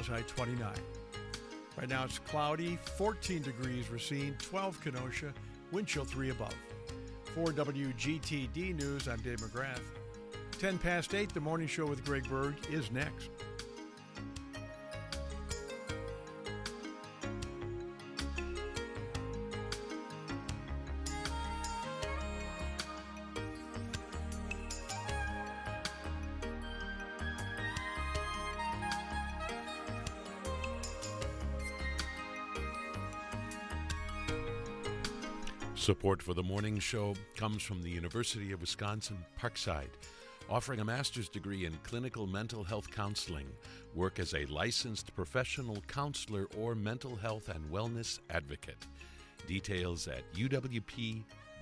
quasi 29. Right now it's cloudy, 14 degrees Racine, 12 Kenosha, wind chill 3 above. For WGTD News, I'm Dave McGrath. 10 past 8, the morning show with Greg Berg is next. Support for the morning show comes from the University of Wisconsin-Parkside, offering a master's degree in clinical mental health counseling. Work as a licensed professional counselor or mental health and wellness advocate. Details at uwp.edu.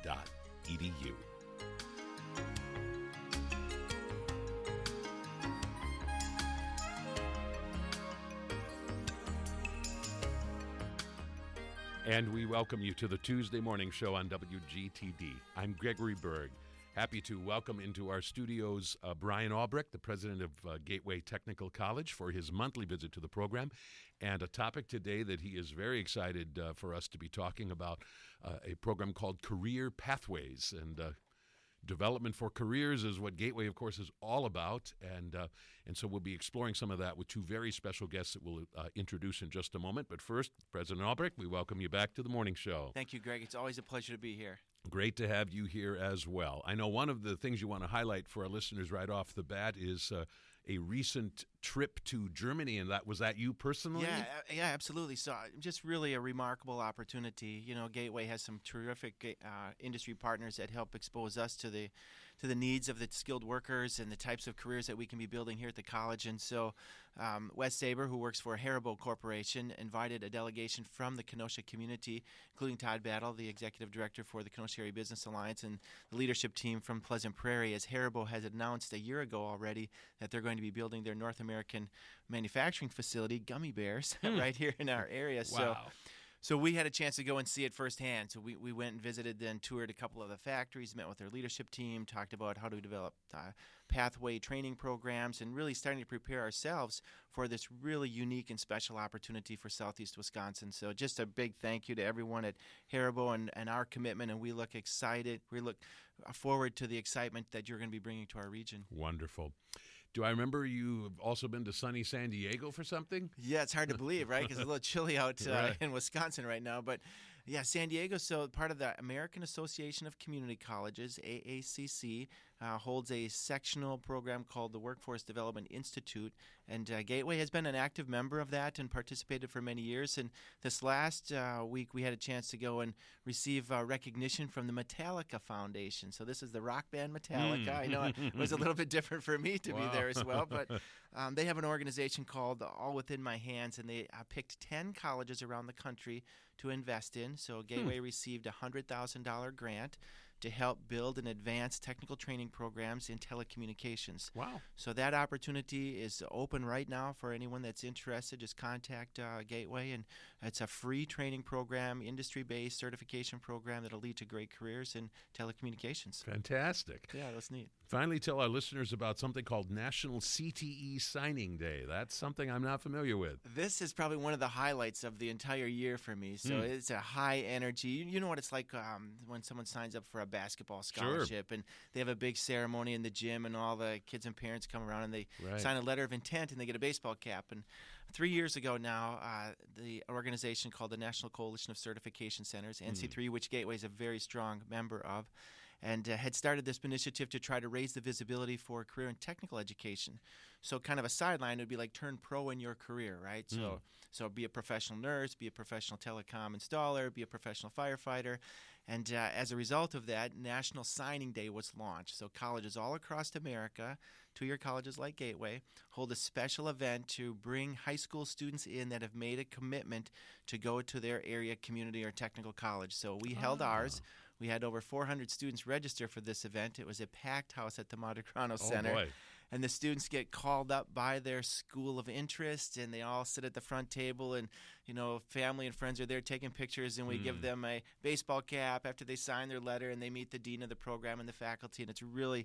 And we welcome you to the Tuesday morning show on WGTD. I'm Gregory Berg. Happy to welcome into our studios Brian Albrecht, the president of Gateway Technical College, for his monthly visit to the program. And a topic today that he is very excited for us to be talking about, a program called Career Pathways. And development for careers is what Gateway, of course, is all about, and so we'll be exploring some of that with two very special guests that we'll introduce in just a moment. But first, President Albrecht, we welcome you back to the morning show. Thank you, Greg. It's always a pleasure to be here. Great to have you here as well. I know one of the things you want to highlight for our listeners right off the bat is a recent trip to Germany, and was that you personally? Yeah, absolutely. So just really a remarkable opportunity. You know, Gateway has some terrific industry partners that help expose us to the needs of the skilled workers and the types of careers that we can be building here at the college. And so Wes Saber, who works for Haribo Corporation, invited a delegation from the Kenosha community, including Todd Battle, the executive director for the Kenosha Area Business Alliance, and the leadership team from Pleasant Prairie, as Haribo has announced a year ago already that they're going to be building their North American manufacturing facility, Gummy Bears, right here in our area. Wow. So we had a chance to go and see it firsthand. So we went and visited, then toured a couple of the factories, met with their leadership team, talked about how to develop pathway training programs, and really starting to prepare ourselves for this really unique and special opportunity for Southeast Wisconsin. So just a big thank you to everyone at Haribo and our commitment, and we look excited. We look forward to the excitement that you're going to be bringing to our region. Wonderful. Do I remember you've also been to sunny San Diego for something? Yeah, it's hard to believe, right? Because it's a little chilly out Right. in Wisconsin right now. But yeah, San Diego, so part of the American Association of Community Colleges, AACC, holds a sectional program called the Workforce Development Institute. And Gateway has been an active member of that and participated for many years. And this last week, we had a chance to go and receive recognition from the Metallica Foundation. So this is the rock band Metallica. I know it was a little bit different for me to be there as well. But they have an organization called All Within My Hands, and they picked 10 colleges around the country to invest in. So Gateway received a $100,000 grant to help build and advance technical training programs in telecommunications. Wow. So that opportunity is open right now for anyone that's interested. Just contact Gateway, and it's a free training program, industry-based certification program that'll lead to great careers in telecommunications. Fantastic. Yeah, that's neat. Finally, tell our listeners about something called National CTE Signing Day. That's something I'm not familiar with. This is probably one of the highlights of the entire year for me. So it's a high energy. You know what it's like when someone signs up for a basketball scholarship, and they have a big ceremony in the gym, and all the kids and parents come around, and they sign a letter of intent, and they get a baseball cap. And 3 years ago now, the organization called the National Coalition of Certification Centers, NC3, which Gateway is a very strong member of, and had started this initiative to try to raise the visibility for career and technical education. So kind of a sideline would be like turn pro in your career, right? So be a professional nurse, be a professional telecom installer, be a professional firefighter. And as a result of that, National Signing Day was launched. So colleges all across America, two-year colleges like Gateway, hold a special event to bring high school students in that have made a commitment to go to their area community or technical college. So we held ours. We had over 400 students register for this event. It was a packed house at the Monte Carlo Center. Boy. And the students get called up by their school of interest, and they all sit at the front table, and, you know, family and friends are there taking pictures, and we give them a baseball cap after they sign their letter, and they meet the dean of the program and the faculty, and it's really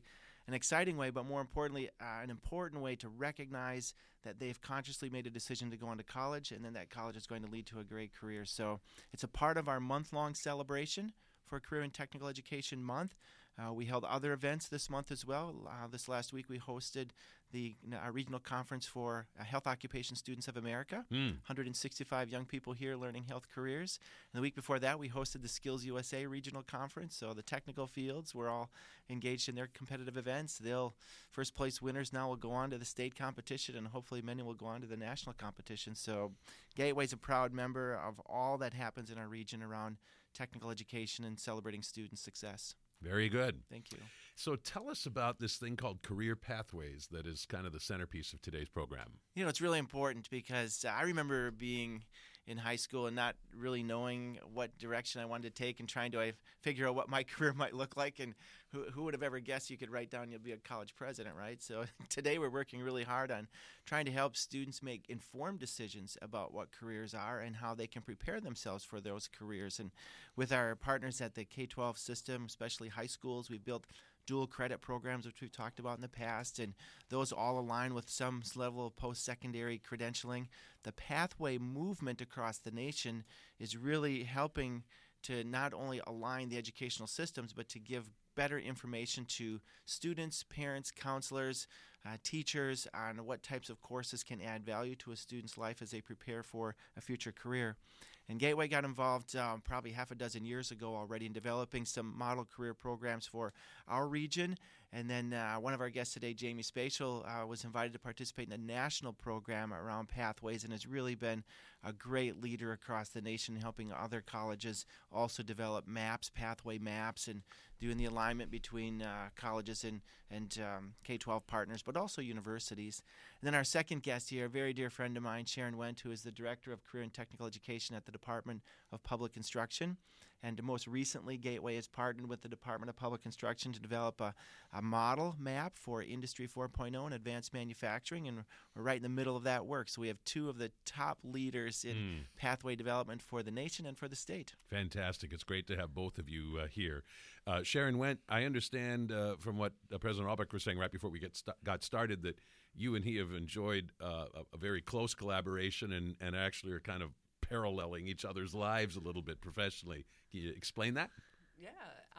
an exciting way, but more importantly, an important way to recognize that they've consciously made a decision to go on to college, and then that college is going to lead to a great career. So it's a part of our month-long celebration for Career and Technical Education Month. We held other events this month as well. This last week we hosted the regional conference for Health Occupation Students of America. 165 young people here learning health careers. And the week before that we hosted the Skills USA regional conference. So the technical fields were all engaged in their competitive events. First place winners now will go on to the state competition, and hopefully many will go on to the national competition. So Gateway's a proud member of all that happens in our region around technical education and celebrating student success. Very good. Thank you. So tell us about this thing called Career Pathways that is kind of the centerpiece of today's program. It's really important because I remember being in high school and not really knowing what direction I wanted to take and trying to figure out what my career might look like. And who would have ever guessed you could write down you'll be a college president, right? So today we're working really hard on trying to help students make informed decisions about what careers are and how they can prepare themselves for those careers. And with our partners at the K-12 system, especially high schools, we've built dual credit programs, which we've talked about in the past, and those all align with some level of post-secondary credentialing. The pathway movement across the nation is really helping to not only align the educational systems, but to give better information to students, parents, counselors, teachers on what types of courses can add value to a student's life as they prepare for a future career. And Gateway got involved probably half a dozen years ago already in developing some model career programs for our region. And then one of our guests today, Jamie Spatial, was invited to participate in a national program around pathways and has really been a great leader across the nation, helping other colleges also develop maps, pathway maps, and doing the alignment between colleges and K-12 partners, but also universities. And then our second guest here, a very dear friend of mine, Sharon Wendt, who is the Director of Career and Technical Education at the Department of Public Instruction. And most recently, Gateway has partnered with the Department of Public Instruction to develop a model map for Industry 4.0 and advanced manufacturing, and we're right in the middle of that work. So we have two of the top leaders in pathway development for the nation and for the state. Fantastic. It's great to have both of you here. Sharon Wendt, I understand from what President Albrecht was saying right before we got started that you and he have enjoyed a very close collaboration and actually are kind of paralleling each other's lives a little bit professionally. Can you explain that? Yeah.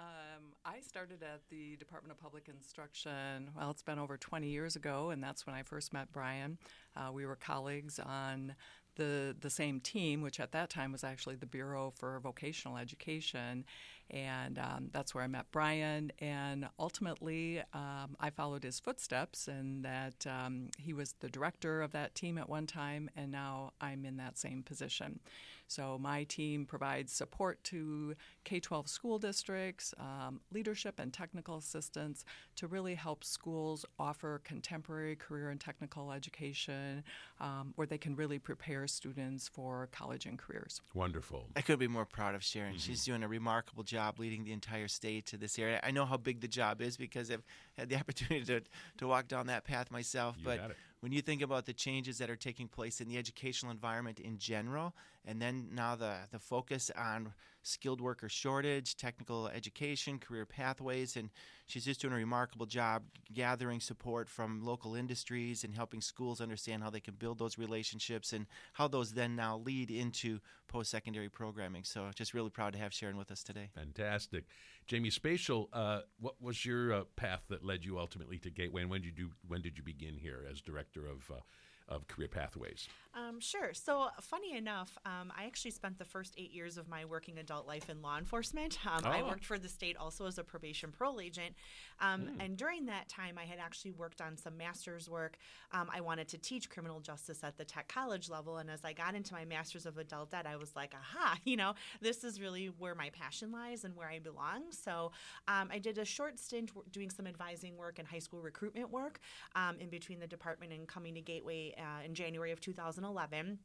I started at the Department of Public Instruction, well, it's been over 20 years ago, and that's when I first met Brian. We were colleagues on the same team, which at that time was actually the Bureau for Vocational Education, and that's where I met Brian. And ultimately, I followed his footsteps, and that he was the director of that team at one time, and now I'm in that same position. So my team provides support to K-12 school districts, leadership and technical assistance to really help schools offer contemporary career and technical education where they can really prepare students for college and careers. Wonderful. I couldn't be more proud of Sharon. She's doing a remarkable job leading the entire state to this area. I know how big the job is because I've had the opportunity to walk down that path myself. You but got it. When you think about the changes that are taking place in the educational environment in general, and then now the focus on skilled worker shortage, technical education, career pathways, and she's just doing a remarkable job gathering support from local industries and helping schools understand how they can build those relationships and how those then now lead into post-secondary programming. So just really proud to have Sharon with us today. Fantastic. Jamie Spatial, what was your path that led you ultimately to Gateway, and when did you begin here as director of Career Pathways? Sure. So funny enough, I actually spent the first 8 years of my working adult life in law enforcement. I worked for the state also as a probation parole agent. And during that time, I had actually worked on some master's work. I wanted to teach criminal justice at the tech college level. And as I got into my master's of adult ed, I was like, aha, this is really where my passion lies and where I belong. So I did a short stint doing some advising work and high school recruitment work in between the department and coming to Gateway in January of 2011.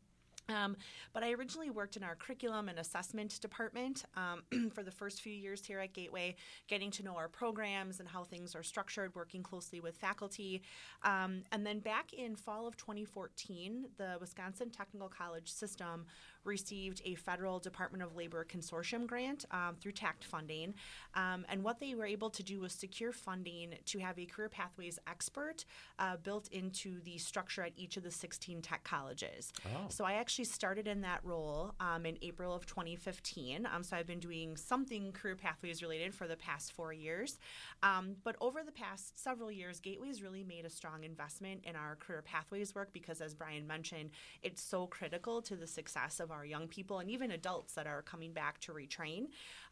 But I originally worked in our curriculum and assessment department for the first few years here at Gateway, getting to know our programs and how things are structured, working closely with faculty. And then back in fall of 2014, the Wisconsin Technical College system received a federal Department of Labor consortium grant through TACT funding. And what they were able to do was secure funding to have a career pathways expert built into the structure at each of the 16 tech colleges. Oh. So I actually started in that role in April of 2015. So I've been doing something career pathways related for the past 4 years. But over the past several years, Gateway's really made a strong investment in our career pathways work because, as Brian mentioned, it's so critical to the success of our young people and even adults that are coming back to retrain.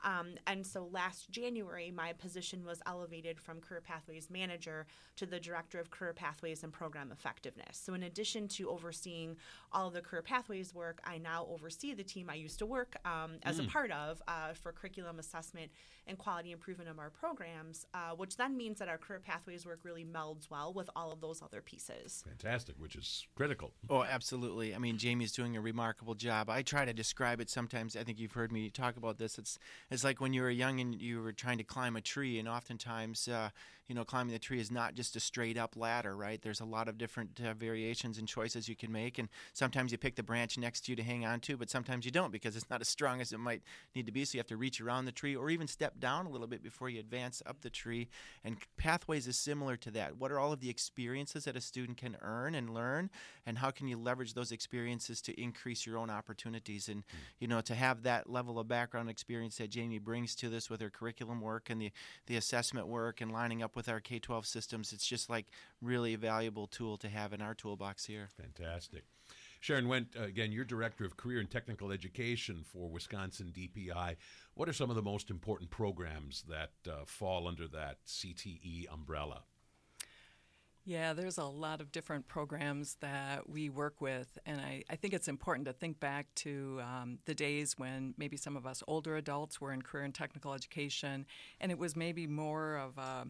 And so last January, my position was elevated from Career Pathways Manager to the Director of Career Pathways and Program Effectiveness. So in addition to overseeing all of the Career Pathways work, I now oversee the team I used to work as a part of for curriculum assessment and quality improvement of our programs, which then means that our Career Pathways work really melds well with all of those other pieces. Fantastic, which is critical. Oh, absolutely. I mean, Jamie's doing a remarkable job. I try to describe it sometimes. I think you've heard me talk about this. It's like when you were young and you were trying to climb a tree, and oftentimes, climbing the tree is not just a straight up ladder, right? There's a lot of different variations and choices you can make, and sometimes you pick the branch next to you to hang on to, but sometimes you don't because it's not as strong as it might need to be, so you have to reach around the tree or even step down a little bit before you advance up the tree. And Pathways is similar to that. What are all of the experiences that a student can earn and learn, and how can you leverage those experiences to increase your own opportunities? And to have that level of background experience that Jamie brings to this with her curriculum work and the assessment work and lining up with our K-12 systems, it's just like really a valuable tool to have in our toolbox here. Fantastic. Sharon Wendt, again, you're Director of Career and Technical Education for Wisconsin DPI. What are some of the most important programs that fall under that CTE umbrella? Yeah, there's a lot of different programs that we work with, and I think it's important to think back to the days when maybe some of us older adults were in career and technical education, and it was maybe more of a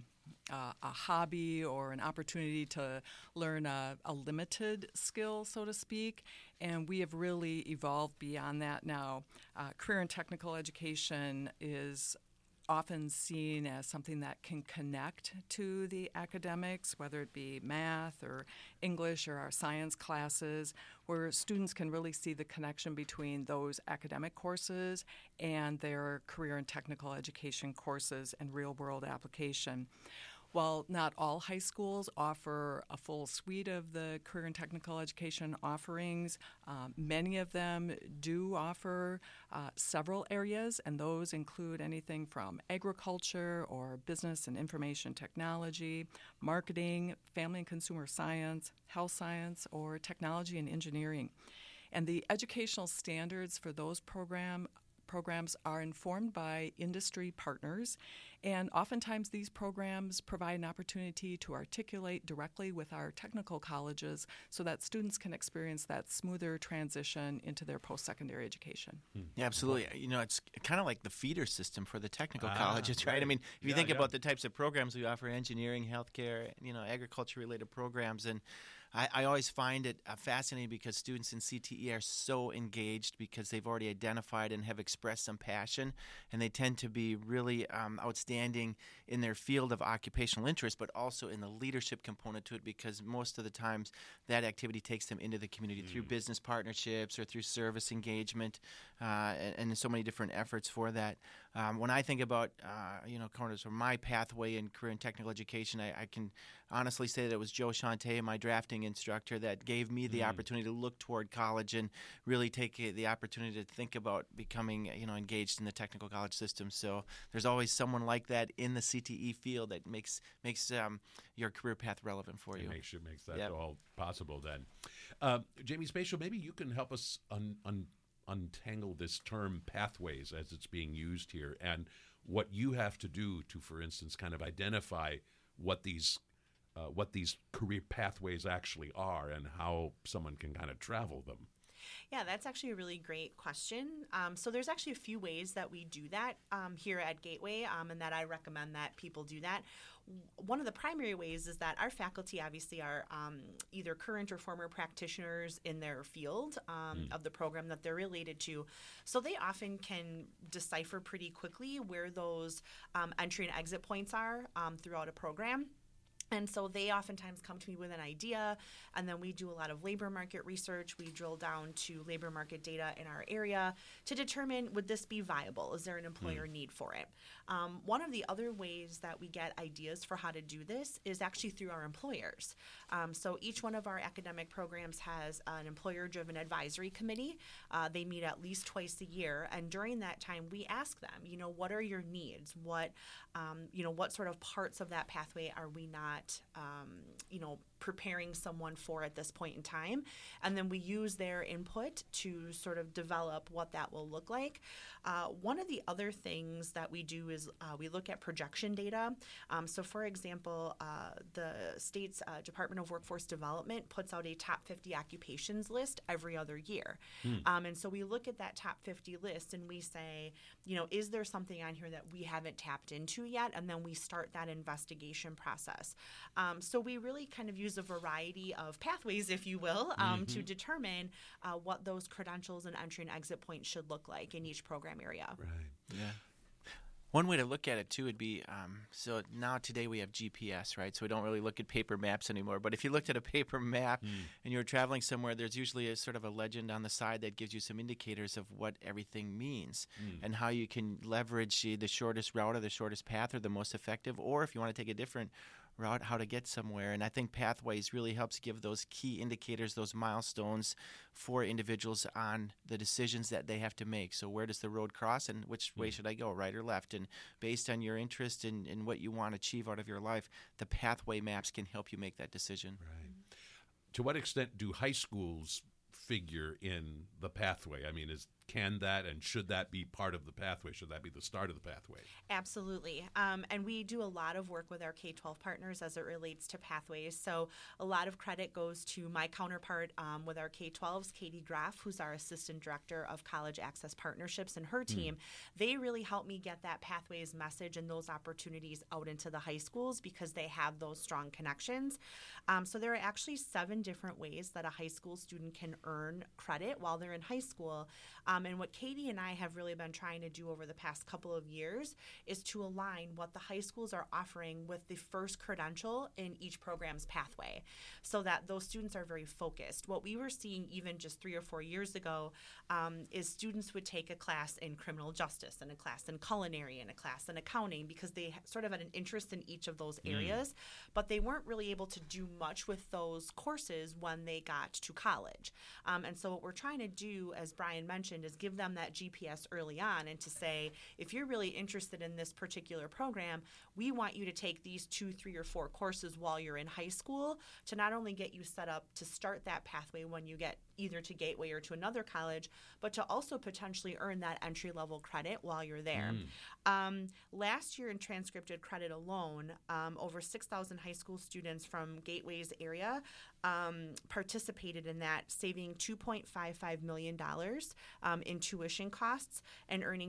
hobby or an opportunity to learn a limited skill, so to speak, and we have really evolved beyond that now. Career and technical education is often seen as something that can connect to the academics, whether it be math or English or our science classes, where students can really see the connection between those academic courses and their career and technical education courses and real-world application. While not all high schools offer a full suite of the career and technical education offerings, many of them do offer several areas, and those include anything from agriculture or business and information technology, marketing, family and consumer science, health science, or technology and engineering. And the educational standards for those programs are informed by industry partners, and oftentimes these programs provide an opportunity to articulate directly with our technical colleges so that students can experience that smoother transition into their post-secondary education. Yeah, absolutely. It's kind of like the feeder system for the technical colleges, right? I mean, if you think about the types of programs we offer, engineering, healthcare, agriculture-related programs, and I always find it fascinating because students in CTE are so engaged because they've already identified and have expressed some passion, and they tend to be really outstanding in their field of occupational interest, but also in the leadership component to it, because most of the times that activity takes them into the community through business partnerships or through service engagement, and so many different efforts for that. When I think about, my pathway in career and technical education, I can honestly say that it was Joe Shante, my drafting instructor, that gave me the opportunity to look toward college and really take the opportunity to think about becoming, engaged in the technical college system. So there's always someone like that in the CTE field that makes your career path relevant for you. Makes that all possible then. Jamie Spatial, maybe you can help us untangle this term pathways as it's being used here, and what you have to do to, for instance, kind of identify what these career pathways actually are and how someone can kind of travel them. Yeah, that's actually a really great question. So there's actually a few ways that we do that here at Gateway, and that I recommend that people do that. One of the primary ways is that our faculty obviously are either current or former practitioners in their field of the program that they're related to. So they often can decipher pretty quickly where those entry and exit points are throughout a program. And so they oftentimes come to me with an idea, and then we do a lot of labor market research. We drill down to labor market data in our area to determine, would this be viable? Is there an employer need for it? One of the other ways that we get ideas for how to do this is actually through our employers. So each one of our academic programs has an employer-driven advisory committee. They meet at least twice a year, and during that time, we ask them, what are your needs? What sort of parts of that pathway are we not preparing someone for at this point in time? And then we use their input to sort of develop what that will look like. One of the other things that we do is we look at projection data. So for example, the state's Department of Workforce Development puts out a top 50 occupations list every other year. And so we look at that top 50 list and we say, is there something on here that we haven't tapped into yet? And then we start that investigation process. So we really kind of use a variety of pathways, if you will, to determine what those credentials and entry and exit points should look like in each program area. Right. Yeah. One way to look at it, too, would be, so now today we have GPS, right? So we don't really look at paper maps anymore. But if you looked at a paper map and you're traveling somewhere, there's usually a sort of a legend on the side that gives you some indicators of what everything means and how you can leverage the shortest route or the shortest path or the most effective, or if you want to take a different route, how to get somewhere. And I think Pathways really helps give those key indicators, those milestones for individuals on the decisions that they have to make. So where does the road cross and which way should I go, right or left? And based on your interest in what you want to achieve out of your life, the pathway maps can help you make that decision. Right. To what extent do high schools figure in the pathway? I mean, can that and should that be part of the pathway? Should that be the start of the pathway? Absolutely. And we do a lot of work with our K-12 partners as it relates to pathways. So a lot of credit goes to my counterpart with our K-12s, Katie Graff, who's our Assistant Director of College Access Partnerships, and her team. They really help me get that pathways message and those opportunities out into the high schools because they have those strong connections. So there are actually 7 different ways that a high school student can earn credit while they're in high school. And what Katie and I have really been trying to do over the past couple of years is to align what the high schools are offering with the first credential in each program's pathway so that those students are very focused. What we were seeing even just 3 or 4 years ago is students would take a class in criminal justice and a class in culinary and a class in accounting because they sort of had an interest in each of those areas, but they weren't really able to do much with those courses when they got to college. And so what we're trying to do, as Brian mentioned, is give them that GPS early on and to say, if you're really interested in this particular program, we want you to take these 2, 3, or 4 courses while you're in high school to not only get you set up to start that pathway when you get either to Gateway or to another college, but to also potentially earn that entry-level credit while you're there. Last year in transcripted credit alone, over 6,000 high school students from Gateway's area participated in that, saving $2.55 million in tuition costs and earning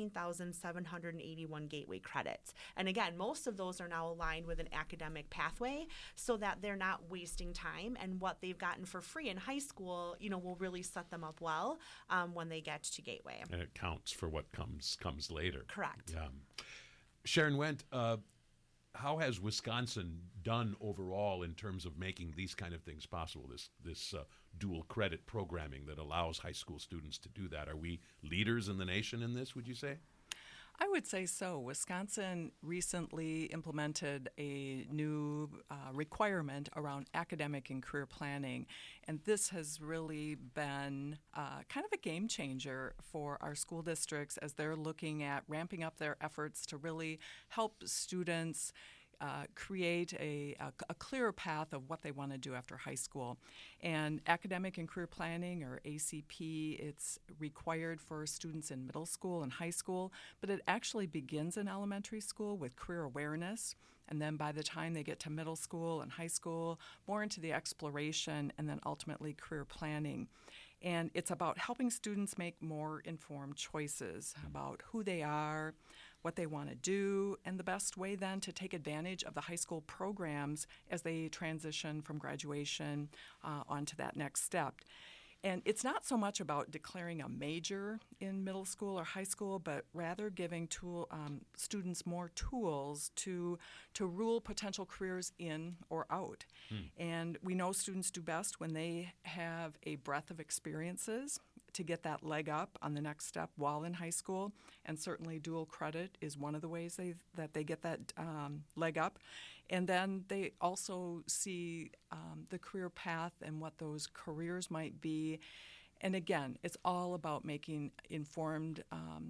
14,781 Gateway credits. And again, most of those are now aligned with an academic pathway so that they're not wasting time, and what they've gotten for free in high school, will really set them up well when they get to Gateway. And it counts for what comes later. Correct. Yeah. Sharon Wendt, how has Wisconsin done overall in terms of making these kind of things possible, this dual credit programming that allows high school students to do that? Are we leaders in the nation in this, would you say? I would say so. Wisconsin recently implemented a new requirement around academic and career planning, and this has really been kind of a game changer for our school districts as they're looking at ramping up their efforts to really help students create a clearer path of what they want to do after high school. And academic and career planning, or ACP, it's required for students in middle school and high school, but it actually begins in elementary school with career awareness. And then by the time they get to middle school and high school, more into the exploration and then ultimately career planning. And it's about helping students make more informed choices about who they are, what they want to do, and the best way then to take advantage of the high school programs as they transition from graduation onto that next step. And it's not so much about declaring a major in middle school or high school, but rather giving students more tools to rule potential careers in or out. And we know students do best when they have a breadth of experiences to get that leg up on the next step while in high school. And certainly dual credit is one of the ways that they get that leg up. And then they also see the career path and what those careers might be. And again, it's all about making informed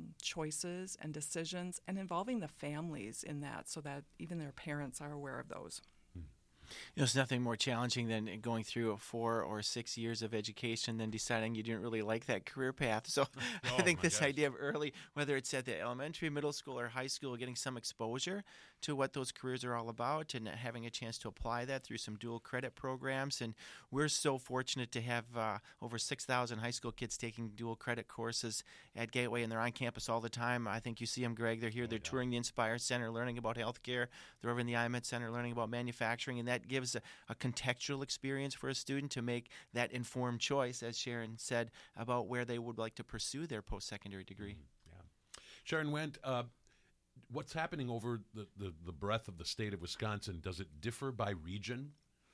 choices and decisions and involving the families in that so that even their parents are aware of those. There's nothing more challenging than going through 4 or 6 years of education than deciding you didn't really like that career path. So I think this idea of early, whether it's at the elementary, middle school, or high school, getting some exposure to what those careers are all about and having a chance to apply that through some dual credit programs. And we're so fortunate to have over 6,000 high school kids taking dual credit courses at Gateway, and they're on campus all the time. I think you see them, Greg. They're here. They're touring the Inspire Center, learning about healthcare. They're over in the IMED Center, learning about manufacturing, and that gives a contextual experience for a student to make that informed choice, as Sharon said, about where they would like to pursue their post-secondary degree. Sharon Wendt, what's happening over the breadth of the state of Wisconsin? Does it differ by region?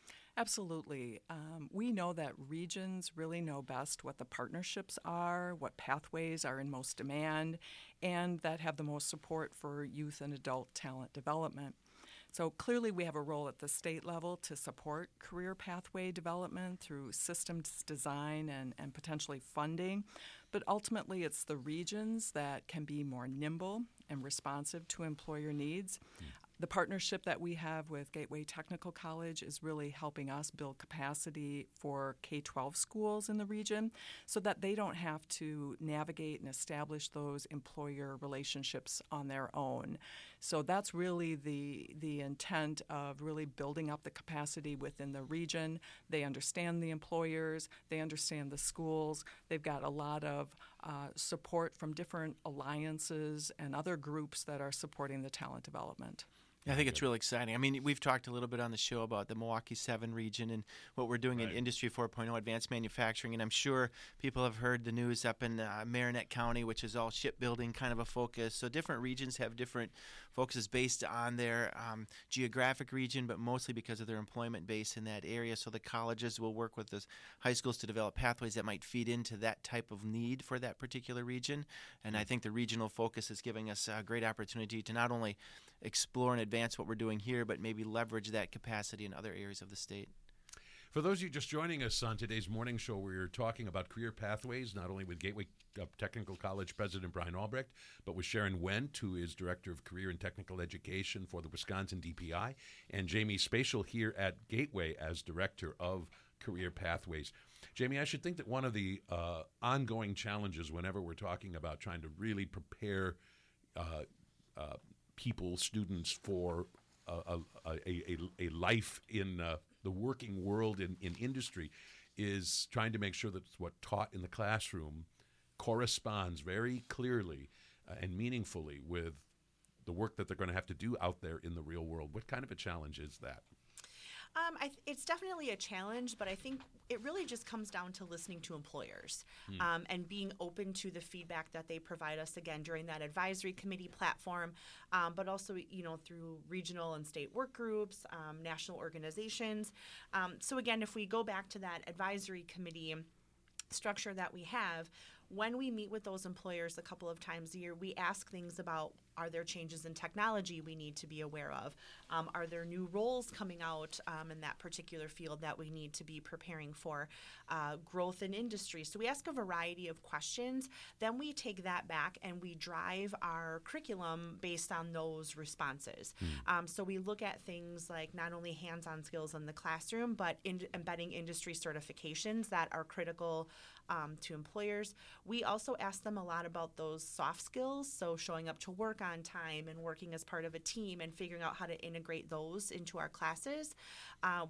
Absolutely. We know that regions really know best what the partnerships are, what pathways are in most demand, and that have the most support for youth and adult talent development. So clearly we have a role at the state level to support career pathway development through systems design and potentially funding. But ultimately it's the regions that can be more nimble and responsive to employer needs. The partnership that we have with Gateway Technical College is really helping us build capacity for K-12 schools in the region so that they don't have to navigate and establish those employer relationships on their own. So that's really the intent of really building up the capacity within the region. They understand the employers, they understand the schools. They've got a lot of support from different alliances and other groups that are supporting the talent development. I think it's really exciting. I mean, we've talked a little bit on the show about the Milwaukee 7 region and what we're doing in Industry 4.0 advanced manufacturing, and I'm sure people have heard the news up in Marinette County, which is all shipbuilding kind of a focus. So different regions have different focuses based on their geographic region, but mostly because of their employment base in that area. So the colleges will work with the high schools to develop pathways that might feed into that type of need for that particular region. And I think the regional focus is giving us a great opportunity to not only explore and advance what we're doing here, but maybe leverage that capacity in other areas of the state. For those of you just joining us on today's morning show, we're talking about career pathways, not only with Gateway Technical College President Brian Albrecht, but with Sharon Wendt, who is Director of Career and Technical Education for the Wisconsin DPI, and Jamie Spatial here at Gateway as Director of Career Pathways. Jamie, I should think that one of the ongoing challenges whenever we're talking about trying to really prepare people, students, for a life in the working world in industry is trying to make sure that what's taught in the classroom corresponds very clearly and meaningfully with the work that they're going to have to do out there in the real world. What kind of a challenge is that? It's definitely a challenge, but I think it really just comes down to listening to employers and being open to the feedback that they provide us, again, during that advisory committee platform, but also, through regional and state work groups, national organizations. So again, if we go back to that advisory committee structure that we have, when we meet with those employers a couple of times a year, we ask things about, are there changes in technology we need to be aware of? Are there new roles coming out in that particular field that we need to be preparing for? Growth in industry. So we ask a variety of questions. Then we take that back and we drive our curriculum based on those responses. So we look at things like not only hands-on skills in the classroom, but embedding industry certifications that are critical to employers. We also ask them a lot about those soft skills, so showing up to work on time and working as part of a team and figuring out how to integrate those into our classes. We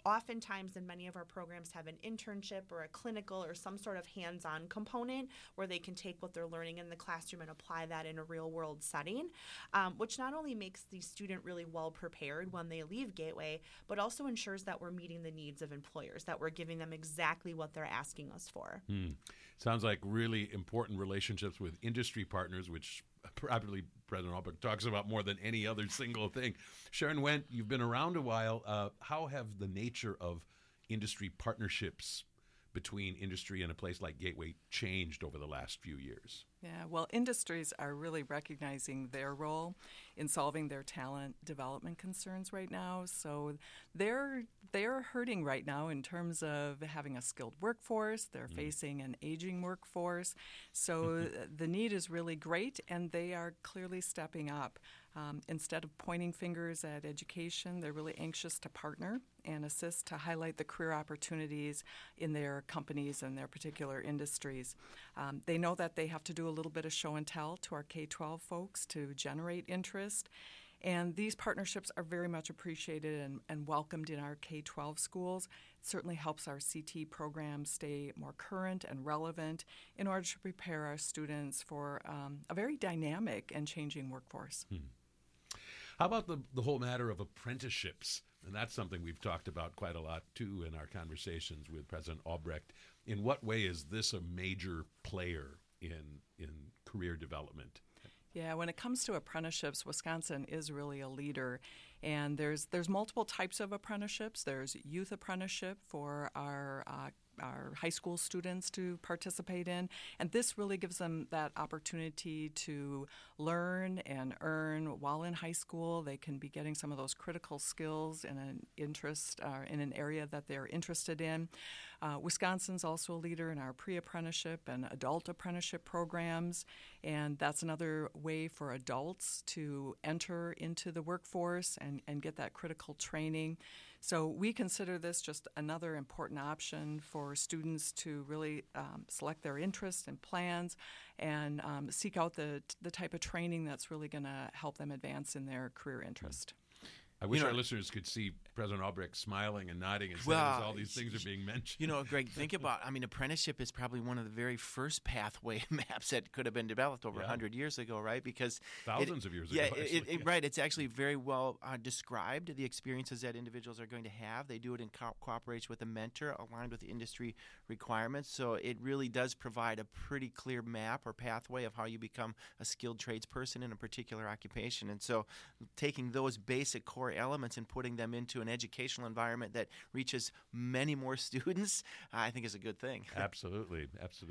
oftentimes in many of our programs have an internship or a clinical or some sort of hands-on component where they can take what they're learning in the classroom and apply that in a real-world setting, which not only makes the student really well prepared when they leave Gateway, but also ensures that we're meeting the needs of employers, that we're giving them exactly what they're asking us for. Sounds like really important relationships with industry partners, which probably President Albrecht talks about more than any other single thing. Sharon Wendt, you've been around a while. How have the nature of industry partnerships between industry and a place like Gateway changed over the last few years? Yeah, well, industries are really recognizing their role in solving their talent development concerns right now. So they're hurting right now in terms of having a skilled workforce. They're facing an aging workforce. So the need is really great, and they are clearly stepping up. Instead of pointing fingers at education, they're really anxious to partner and assist to highlight the career opportunities in their companies and their particular industries. They know that they have to do a little bit of show and tell to our K-12 folks to generate interest. And these partnerships are very much appreciated and welcomed in our K-12 schools. It certainly helps our CT programs stay more current and relevant in order to prepare our students for a very dynamic and changing workforce. How about the whole matter of apprenticeships? And that's something we've talked about quite a lot, too, in our conversations with President Albrecht. In what way is this a major player in career development? Yeah, when it comes to apprenticeships, Wisconsin is really a leader. And there's multiple types of apprenticeships. There's youth apprenticeship for our high school students to participate in. And this really gives them that opportunity to learn and earn while in high school. They can be getting some of those critical skills in an interest, in an area that they're interested in. Wisconsin's also a leader in our pre-apprenticeship and adult apprenticeship programs. And that's another way for adults to enter into the workforce and get that critical training. So we consider this just another important option for students to really select their interests and plans and seek out the type of training that's really going to help them advance in their career interest. I wish our listeners could see President Albrecht smiling and nodding as all these things are being mentioned. Greg, think about, apprenticeship is probably one of the very first pathway maps that could have been developed over 100 years ago, right? Because thousands of years ago. Right. It's actually very well described, the experiences that individuals are going to have. They do it in cooperation with a mentor aligned with the industry requirements. So it really does provide a pretty clear map or pathway of how you become a skilled tradesperson in a particular occupation. And so taking those basic core elements and putting them into an educational environment that reaches many more students, I think is a good thing. Absolutely.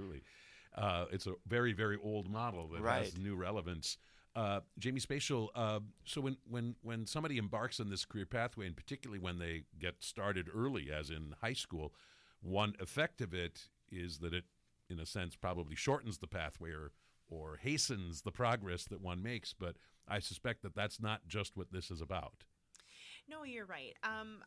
It's a very, very old model that has new relevance. Jamie Spatial, so when somebody embarks on this career pathway, and particularly when they get started early, as in high school, one effect of it is that it, in a sense, probably shortens the pathway or hastens the progress that one makes. But I suspect that that's not just what this is about. No, you're right.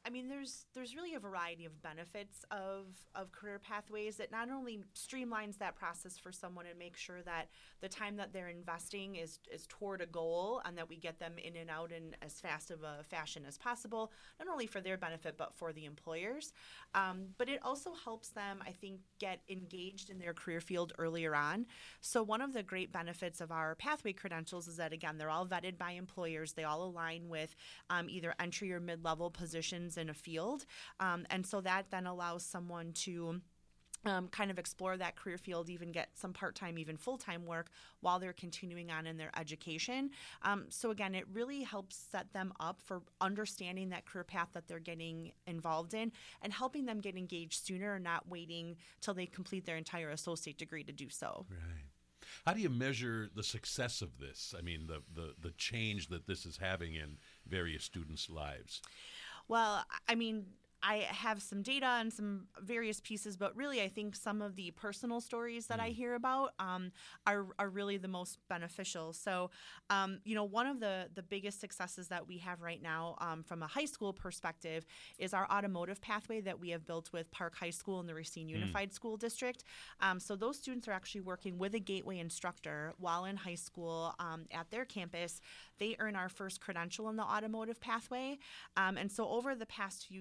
There's really a variety of benefits of career pathways that not only streamlines that process for someone and makes sure that the time that they're investing is toward a goal and that we get them in and out in as fast of a fashion as possible, not only for their benefit but for the employers. But it also helps them, I think, get engaged in their career field earlier on. So one of the great benefits of our pathway credentials is that, again, they're all vetted by employers. They all align with either entry or mid-level positions in a field. And so that then allows someone to kind of explore that career field, even get some part-time, even full-time work while they're continuing on in their education. So again, it really helps set them up for understanding that career path that they're getting involved in and helping them get engaged sooner and not waiting till they complete their entire associate degree to do so. Right. How do you measure the success of this? I mean, the change that this is having in various students' lives? Well, I have some data and some various pieces, but really I think some of the personal stories that I hear about are really the most beneficial. So, one of the biggest successes that we have right now from a high school perspective is our automotive pathway that we have built with Park High School and the Racine Unified School District. So those students are actually working with a Gateway instructor while in high school at their campus. They earn our first credential in the automotive pathway. And so over the past few years,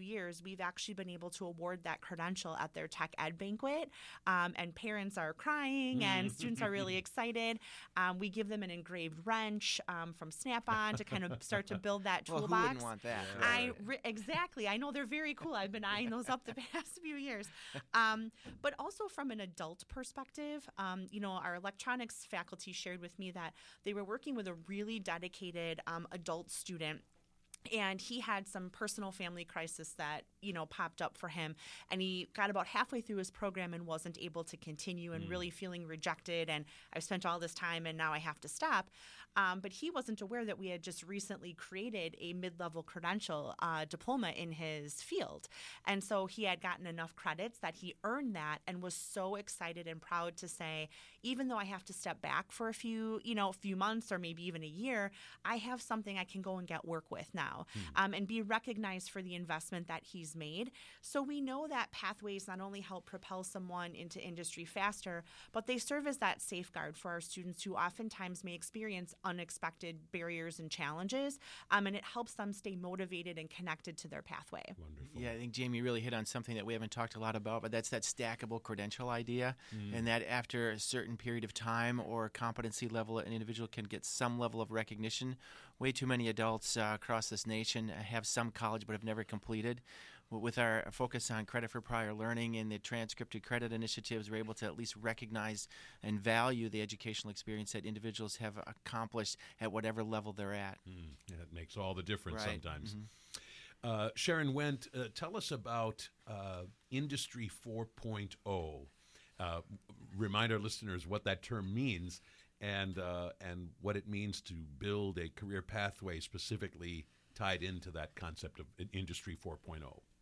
we've actually been able to award that credential at their tech ed banquet, and parents are crying and students are really excited. We give them an engraved wrench from Snap-on to kind of start to build that toolbox. Well, who wouldn't want that? Exactly. I know they're very cool. I've been eyeing those up the past few years. But also from an adult perspective, our electronics faculty shared with me that they were working with a really dedicated adult student. And he had some personal family crisis that, popped up for him. And he got about halfway through his program and wasn't able to continue and really feeling rejected. And I've spent all this time and now I have to stop. But he wasn't aware that we had just recently created a mid-level credential diploma in his field. And so he had gotten enough credits that he earned that and was so excited and proud to say, even though I have to step back for a few months or maybe even a year, I have something I can go and get work with now. And be recognized for the investment that he's made. So we know that pathways not only help propel someone into industry faster, but they serve as that safeguard for our students who oftentimes may experience unexpected barriers and challenges, and it helps them stay motivated and connected to their pathway. Wonderful. Yeah, I think Jamie really hit on something that we haven't talked a lot about, but that's that stackable credential idea, and that after a certain period of time or competency level, an individual can get some level of recognition. Way too many adults across this nation have some college but have never completed. With our focus on credit for prior learning and the transcripted credit initiatives, we're able to at least recognize and value the educational experience that individuals have accomplished at whatever level they're at. Yeah, it makes all the difference Right. sometimes. Sharon Wendt, tell us about Industry 4.0. Remind our listeners what that term means and what it means to build a career pathway specifically tied into that concept of Industry 4.0.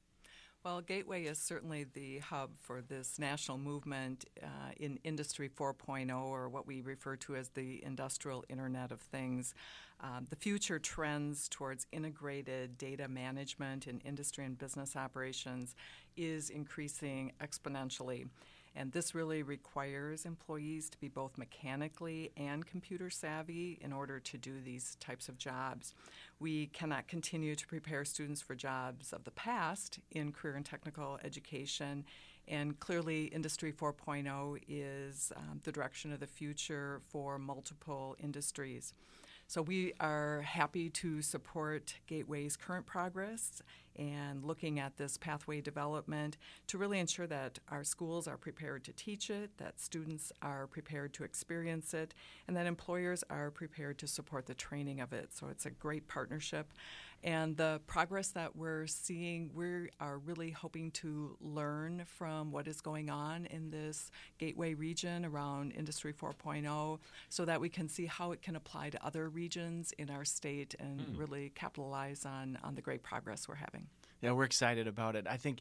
Well, Gateway is certainly the hub for this national movement in Industry 4.0, or what we refer to as the Industrial Internet of Things. The future trends towards integrated data management in industry and business operations is increasing exponentially. And this really requires employees to be both mechanically and computer savvy in order to do these types of jobs. We cannot continue to prepare students for jobs of the past in career and technical education. And clearly, Industry 4.0 is the direction of the future for multiple industries. So we are happy to support Gateway's current progress and looking at this pathway development to really ensure that our schools are prepared to teach it, that students are prepared to experience it, and that employers are prepared to support the training of it. So it's a great partnership. And the progress that we're seeing, we are really hoping to learn from what is going on in this Gateway region around Industry 4.0 so that we can see how it can apply to other regions in our state and really capitalize on the great progress we're having. Yeah, we're excited about it. I think,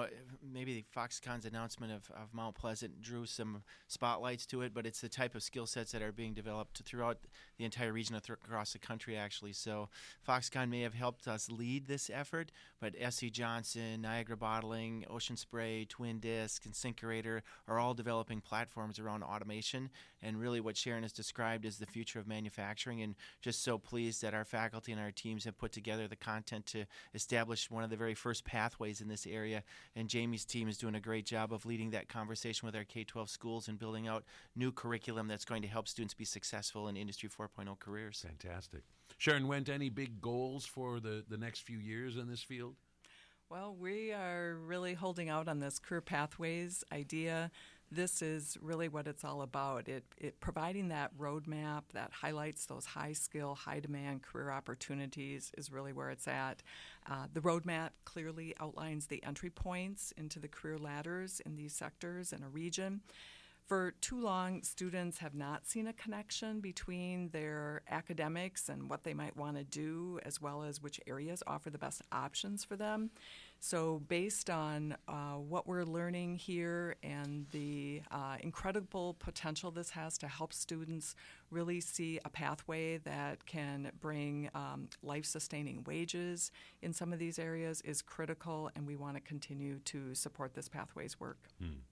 maybe Foxconn's announcement of Mount Pleasant drew some spotlights to it, but it's the type of skill sets that are being developed throughout the entire region across the country, actually. So Foxconn may have helped us lead this effort, but S.C. Johnson, Niagara Bottling, Ocean Spray, Twin Disc, and Syncurator are all developing platforms around automation, and really what Sharon has described as the future of manufacturing, and just so pleased that our faculty and our teams have put together the content to establish one of the very first pathways in this area, and Jamie's team is doing a great job of leading that conversation with our K-12 schools and building out new curriculum that's going to help students be successful in Industry 4.0 careers. Fantastic. Sharon Wendt, any big goals for the next few years in this field? Well, we are really holding out on this career pathways idea. This is really what it's all about. It providing that roadmap that highlights those high-skill, high-demand career opportunities is really where it's at. The roadmap clearly outlines the entry points into the career ladders in these sectors in a region. For too long, students have not seen a connection between their academics and what they might want to do, as well as which areas offer the best options for them. So based on what we're learning here and the incredible potential this has to help students really see a pathway that can bring life-sustaining wages in some of these areas is critical, and we want to continue to support this pathways work.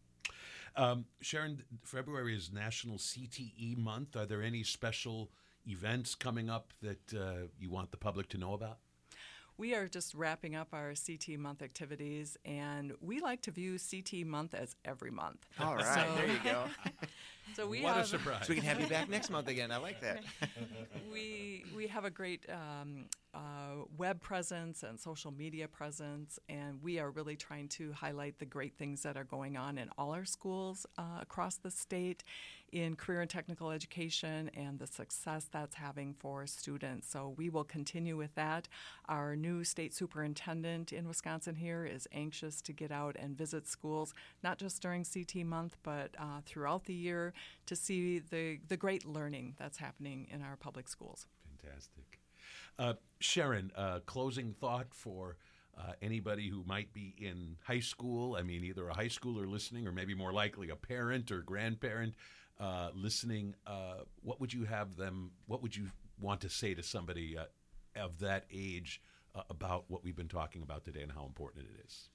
Sharon, February is National CTE Month. Are there any special events coming up that you want the public to know about? We are just wrapping up our CT month activities, and we like to view CT month as every month. All right, there you go. So What a surprise. So we can have you back next month again. I like that. We have a great web presence and social media presence, and we are really trying to highlight the great things that are going on in all our schools across the state in career and technical education and the success that's having for students. So we will continue with that. Our new state superintendent in Wisconsin here is anxious to get out and visit schools, not just during CT month, but throughout the year to see the great learning that's happening in our public schools. Fantastic. Sharon, closing thought for anybody who might be in high school, I mean, either a high schooler listening or maybe more likely a parent or grandparent listening. What would you want to say to somebody of that age about what we've been talking about today and how important it is?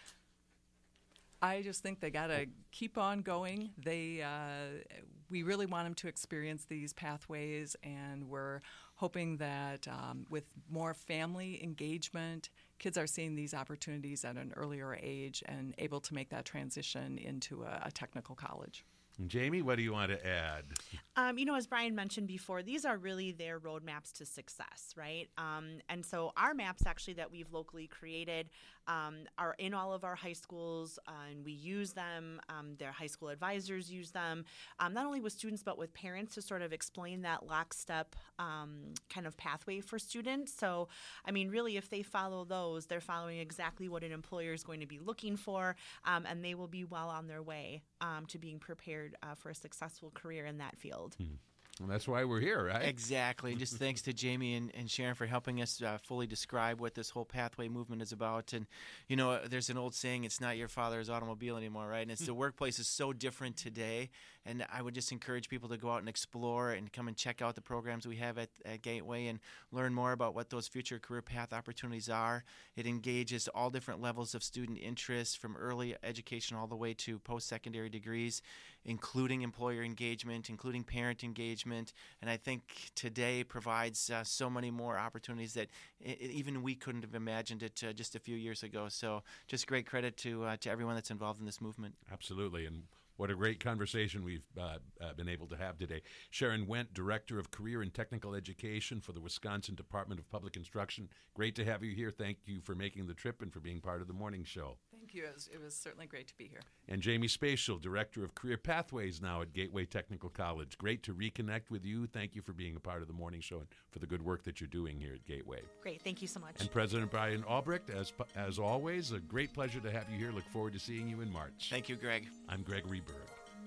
I just think they got to keep on going. We really want them to experience these pathways, and we're hoping that with more family engagement, kids are seeing these opportunities at an earlier age and able to make that transition into a technical college. And Jamie, what do you want to add? As Brian mentioned before, these are really their roadmaps to success, right? And so our maps actually that we've locally created are in all of our high schools, and we use them. Their high school advisors use them, not only with students but with parents to sort of explain that lockstep kind of pathway for students. So, I mean, really, if they follow those, they're following exactly what an employer is going to be looking for, and they will be well on their way to being prepared for a successful career in that field. Well, that's why we're here, right? Exactly. Just thanks to Jamie and Sharon for helping us fully describe what this whole pathway movement is about. And, there's an old saying, it's not your father's automobile anymore, right? And it's the workplace is so different today. And I would just encourage people to go out and explore and come and check out the programs we have at Gateway and learn more about what those future career path opportunities are. It engages all different levels of student interest, from early education all the way to post-secondary degrees, including employer engagement, including parent engagement. And I think today provides so many more opportunities that even we couldn't have imagined it just a few years ago. So just great credit to everyone that's involved in this movement. Absolutely. And what a great conversation we've been able to have today. Sharon Wendt, Director of Career and Technical Education for the Wisconsin Department of Public Instruction. Great to have you here. Thank you for making the trip and for being part of the morning show. Thank you. It was certainly great to be here. And Jamie Spatial, Director of Career Pathways now at Gateway Technical College. Great to reconnect with you. Thank you for being a part of the morning show and for the good work that you're doing here at Gateway. Great. Thank you so much. And President Brian Albrecht, as always, a great pleasure to have you here. Look forward to seeing you in March. Thank you, Greg. I'm Gregory Berg.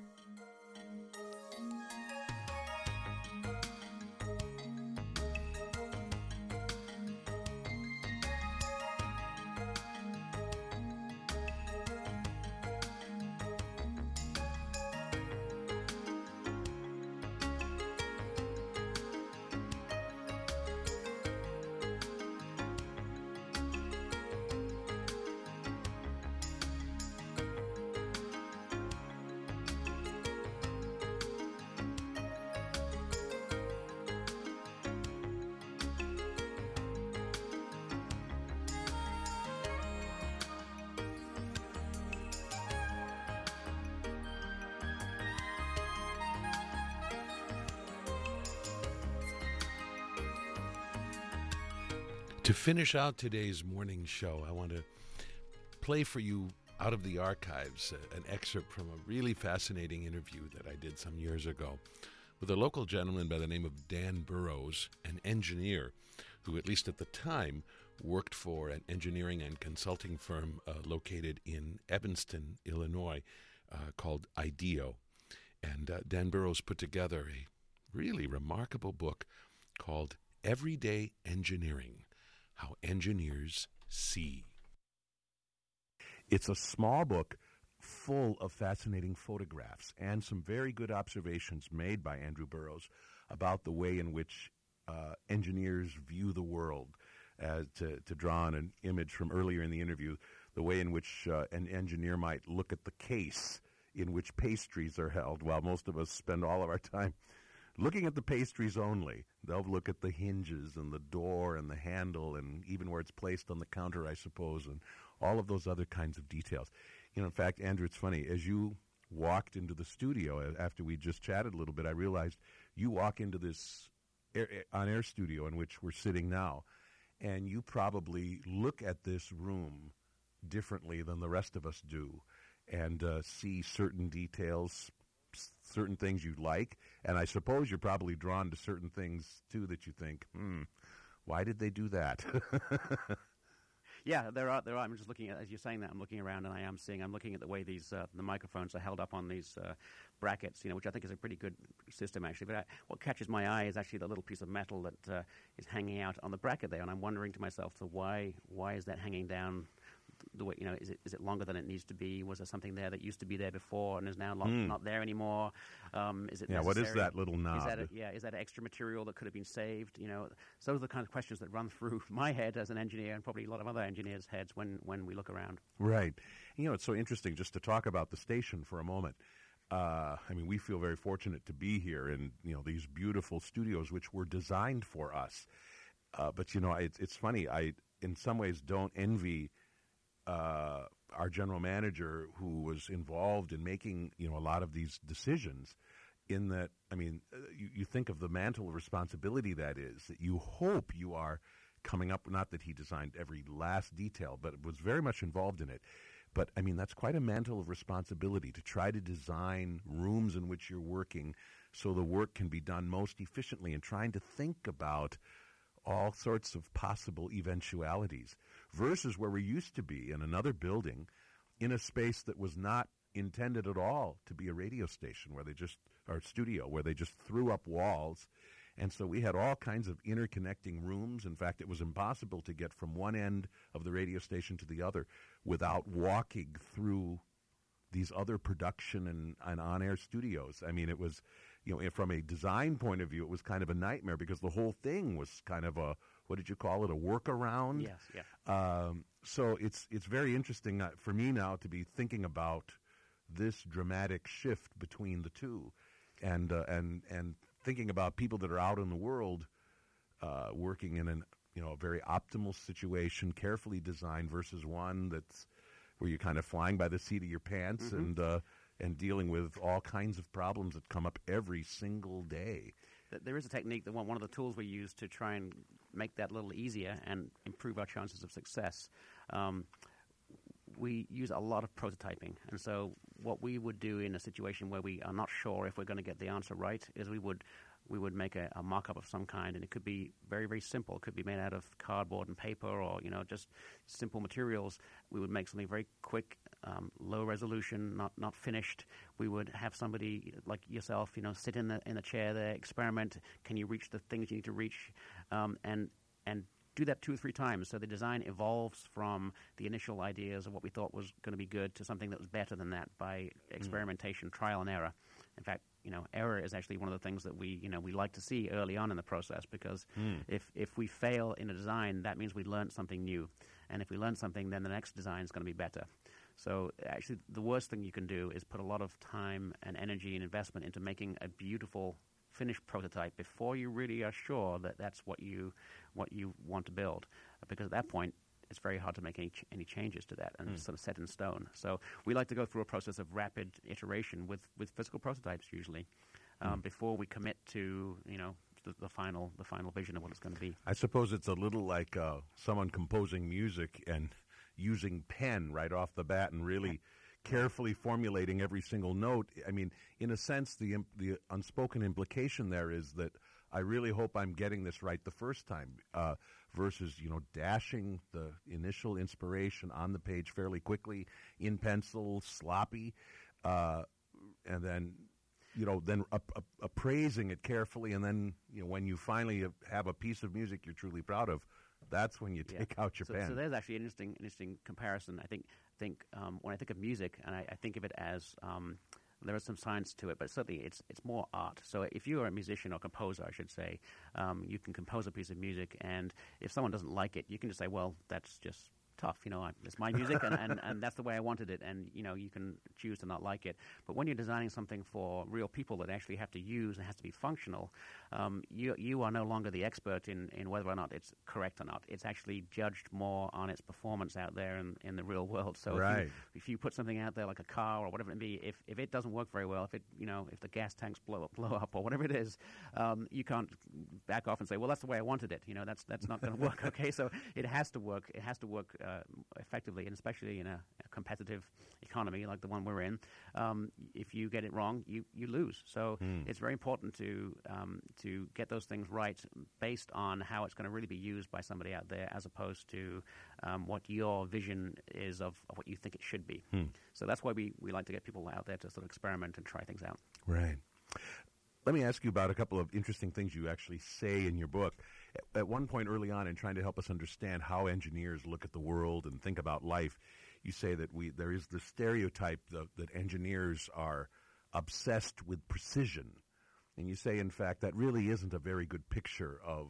To finish out today's morning show, I want to play for you out of the archives an excerpt from a really fascinating interview that I did some years ago with a local gentleman by the name of Dan Burrows, an engineer who, at least at the time, worked for an engineering and consulting firm located in Evanston, Illinois, called IDEO. And Dan Burrows put together a really remarkable book called Everyday Engineering: How Engineers See. It's a small book full of fascinating photographs and some very good observations made by Andrew Burrows about the way in which engineers view the world. To draw on an image from earlier in the interview, the way in which an engineer might look at the case in which pastries are held, while most of us spend all of our time looking at the pastries only. They'll look at the hinges and the door and the handle and even where it's placed on the counter, I suppose, and all of those other kinds of details. In fact, Andrew, it's funny. As you walked into the studio after we just chatted a little bit, I realized you walk into this on-air studio in which we're sitting now, and you probably look at this room differently than the rest of us do and see certain details, certain things you like, and I suppose you're probably drawn to certain things, too, that you think, why did they do that? Yeah, there are. I'm just looking at, as you're saying that, I'm looking around and I'm looking at the way these the microphones are held up on these brackets, which I think is a pretty good system actually. But what catches my eye is actually the little piece of metal that is hanging out on the bracket there, and I'm wondering to myself, so why is that hanging down? The way, is it longer than it needs to be? Was there something there that used to be there before and is now not there anymore? Is it necessary? What is that little knob? Is that extra material that could have been saved? So those are the kind of questions that run through my head as an engineer and probably a lot of other engineers' heads when we look around. Right. It's so interesting just to talk about the station for a moment. We feel very fortunate to be here in these beautiful studios which were designed for us. But it's funny. I in some ways don't envy our general manager who was involved in making, a lot of these decisions, in that, you think of the mantle of responsibility that is, that you hope you are coming up, not that he designed every last detail, but was very much involved in it. But, that's quite a mantle of responsibility to try to design rooms in which you're working so the work can be done most efficiently, and trying to think about all sorts of possible eventualities, versus where we used to be in another building in a space that was not intended at all to be a radio station, or studio, where they just threw up walls. And so we had all kinds of interconnecting rooms. In fact, it was impossible to get from one end of the radio station to the other without walking through these other production and on-air studios. It was, from a design point of view, it was kind of a nightmare, because the whole thing was kind of a, what did you call it, a workaround? Yes, yeah. So it's very interesting for me now to be thinking about this dramatic shift between the two, and thinking about people that are out in the world working in a very optimal situation, carefully designed, versus one that's where you're kind of flying by the seat of your pants and dealing with all kinds of problems that come up every single day. There is a technique, that one of the tools we use to try and make that a little easier and improve our chances of success. We use a lot of prototyping. And so what we would do in a situation where we are not sure if we're going to get the answer right is we would make a mock-up of some kind, and it could be very, very simple. It could be made out of cardboard and paper, or just simple materials. We would make something very quick, low resolution, not finished. We would have somebody like yourself, sit in the chair there, experiment. Can you reach the things you need to reach, and do that 2 or 3 times. So the design evolves from the initial ideas of what we thought was going to be good to something that was better than that by experimentation, trial and error. In fact, error is actually one of the things that we like to see early on in the process, because if we fail in a design, that means we learned something new. And if we learn something, then the next design is going to be better. So actually, the worst thing you can do is put a lot of time and energy and investment into making a beautiful finished prototype before you really are sure that that's what you want to build, because at that point it's very hard to make any changes to that, and it's sort of set in stone. So we like to go through a process of rapid iteration with physical prototypes usually before we commit to the final vision of what it's going to be. I suppose it's a little like someone composing music and using pen right off the bat and really carefully formulating every single note. In a sense, the unspoken implication there is that I really hope I'm getting this right the first time, versus, dashing the initial inspiration on the page fairly quickly in pencil, sloppy, and then, appraising it carefully. And then, when you finally have a piece of music you're truly proud of, that's when you take out your pen. So there's actually an interesting comparison. I think when I think of music, and I think of it as there is some science to it, but certainly it's more art. So if you're a musician or composer, I should say, you can compose a piece of music, and if someone doesn't like it, you can just say, well, that's just tough. It's my music, and that's the way I wanted it. And you can choose to not like it. But when you're designing something for real people that actually have to use and has to be functional, you are no longer the expert in whether or not it's correct or not. It's actually judged more on its performance out there in the real world. So if you put something out there like a car or whatever it may be, if it doesn't work very well, if the gas tanks blow up or whatever it is, you can't back off and say, well, that's the way I wanted it. That's not going to work. Okay, so it has to work. It has to work effectively, and especially in a competitive economy like the one we're in. If you get it wrong, you lose. So it's very important to get those things right based on how it's going to really be used by somebody out there, as opposed to what your vision is of what you think it should be. So that's why we like to get people out there to sort of experiment and try things out. Right. Let me ask you about a couple of interesting things you actually say in your book. At one point early on, in trying to help us understand how engineers look at the world and think about life, you say that there is the stereotype that engineers are obsessed with precision. And you say, in fact, that really isn't a very good picture of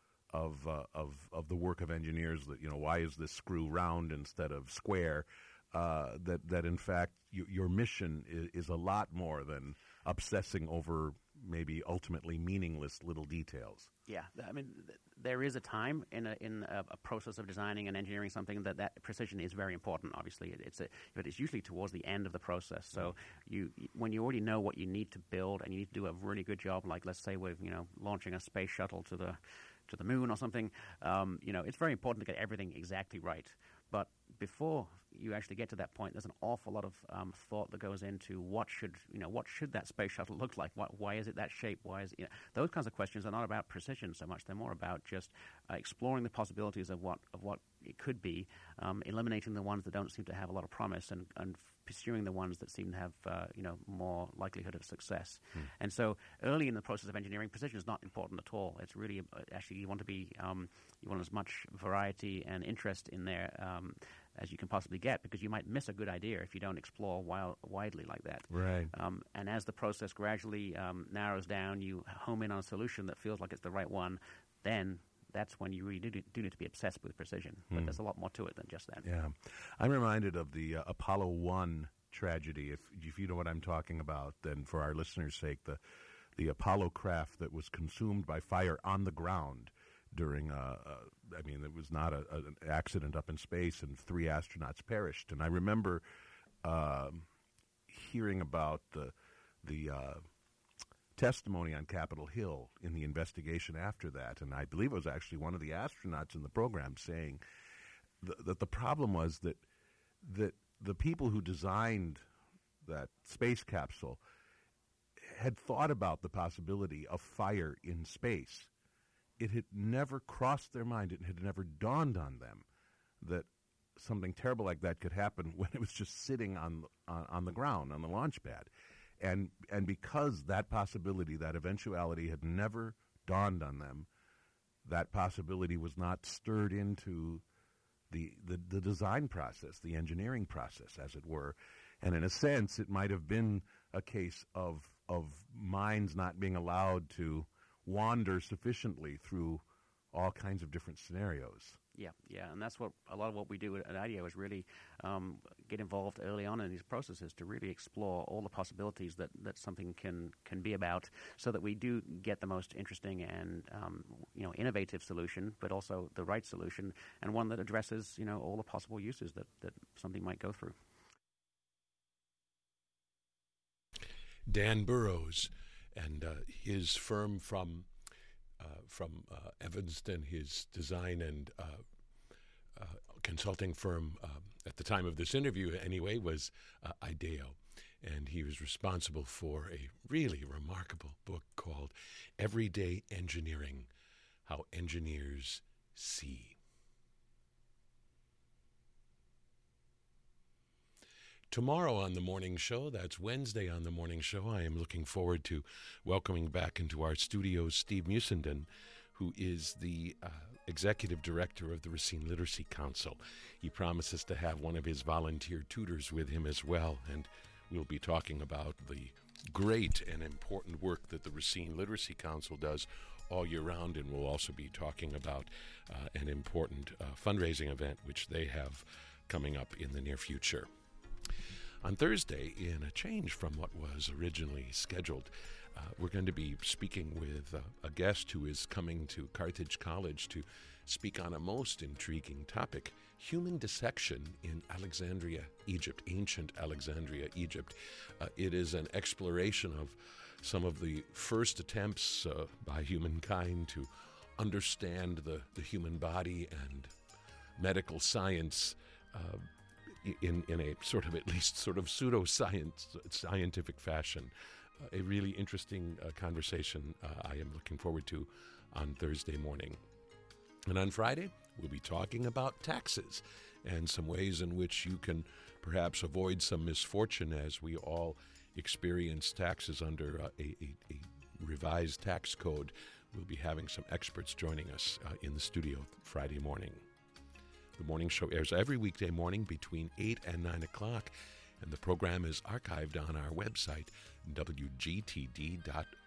the work of engineers. That why is this screw round instead of square? That in fact your mission is a lot more than obsessing over maybe ultimately meaningless little details. Yeah, I mean, there is a time in a process of designing and engineering something that precision is very important. Obviously, but it's usually towards the end of the process. So when you already know what you need to build and you need to do a really good job, like let's say with launching a space shuttle to the moon or something, it's very important to get everything exactly right. But before you actually get to that point, there's an awful lot of thought that goes into what should that space shuttle look like? Why is it that shape? Why is those kinds of questions are not about precision so much. They're more about just exploring the possibilities of what it could be, eliminating the ones that don't seem to have a lot of promise, and pursuing the ones that seem to have more likelihood of success. And so early in the process of engineering, precision is not important at all. It's really actually you want as much variety and interest in there as you can possibly get, because you might miss a good idea if you don't explore widely like that. Right. And as the process gradually narrows down, you home in on a solution that feels like it's the right one, then that's when you really do need to be obsessed with precision. But there's a lot more to it than just that. Yeah. I'm reminded of the Apollo 1 tragedy. If you know what I'm talking about, then for our listeners' sake, the Apollo craft that was consumed by fire on the ground during it was not an accident up in space, and 3 astronauts perished. And I remember hearing about the testimony on Capitol Hill in the investigation after that, and I believe it was actually one of the astronauts in the program saying that the problem was that the people who designed that space capsule had thought about the possibility of fire in space. It had never crossed their mind, it had never dawned on them that something terrible like that could happen when it was just sitting on the ground, on the launch pad. And because that possibility, that eventuality had never dawned on them, that possibility was not stirred into the design process, the engineering process, as it were. And in a sense, it might have been a case of minds not being allowed to wander sufficiently through all kinds of different scenarios. Yeah, and that's what a lot of what we do at IDEO is really get involved early on in these processes to really explore all the possibilities that something can be about, so that we do get the most interesting and innovative solution, but also the right solution, and one that addresses all the possible uses that something might go through. Dan Burrows and his firm from Evanston, his design and consulting firm at the time of this interview anyway was IDEO, and he was responsible for a really remarkable book called Everyday Engineering: How Engineers See. Tomorrow on the morning show, that's Wednesday on the morning show, I am looking forward to welcoming back into our studios Steve Musenden, who is the executive director of the Racine Literacy Council. He promises to have one of his volunteer tutors with him as well, and we'll be talking about the great and important work that the Racine Literacy Council does all year round, and we'll also be talking about an important fundraising event which they have coming up in the near future. On Thursday, in a change from what was originally scheduled, we're going to be speaking with a guest who is coming to Carthage College to speak on a most intriguing topic: human dissection in Alexandria, Egypt, ancient Alexandria, Egypt. It is an exploration of some of the first attempts by humankind to understand the human body and medical science in a sort of, at least sort of scientific fashion. A really interesting conversation I am looking forward to on Thursday morning. And on Friday, we'll be talking about taxes and some ways in which you can perhaps avoid some misfortune as we all experience taxes under a revised tax code. We'll be having some experts joining us in the studio Friday morning. The morning show airs every weekday morning between 8 and 9 o'clock, and the program is archived on our website, wgtd.org.